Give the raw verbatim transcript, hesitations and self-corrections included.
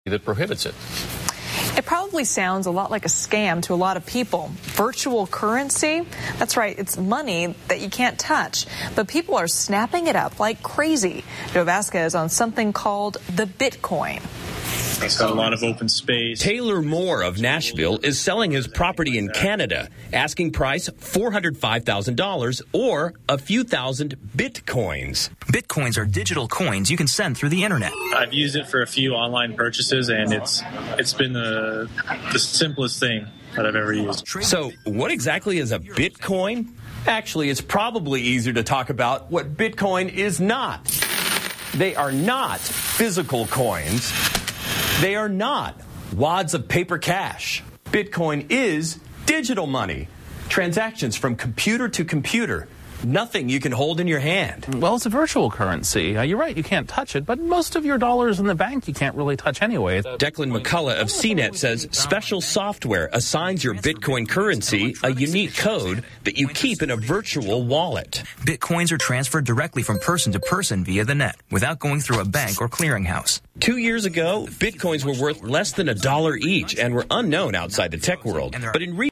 that prohibits it. It probably sounds a lot like a scam to a lot of people. Virtual currency, that's right, it's money that you can't touch. But people are snapping it up like crazy. Joe Vasquez on something called the Bitcoin. It's got a lot of open space. Taylor Moore of Nashville is selling his property in Canada. Asking price four hundred five thousand dollars or a few thousand Bitcoins. Bitcoins are digital coins you can send through the internet. I've used it for a few online purchases, and it's it's been the, the simplest thing that I've ever used. So what exactly is a Bitcoin? Actually, it's probably easier to talk about what Bitcoin is not. They are not physical coins. They are not wads of paper cash. Bitcoin is digital money. Transactions from computer to computer. Nothing you can hold in your hand. Well, it's a virtual currency. Uh, you're right, you can't touch it, but most of your dollars in the bank you can't really touch anyway. Declan McCullough of C net says special software assigns your Bitcoin currency a unique code that you keep in a virtual wallet. Bitcoins are transferred directly from person to person via the net, without going through a bank or clearinghouse. Two years ago, Bitcoins were worth less than a dollar each and were unknown outside the tech world. But in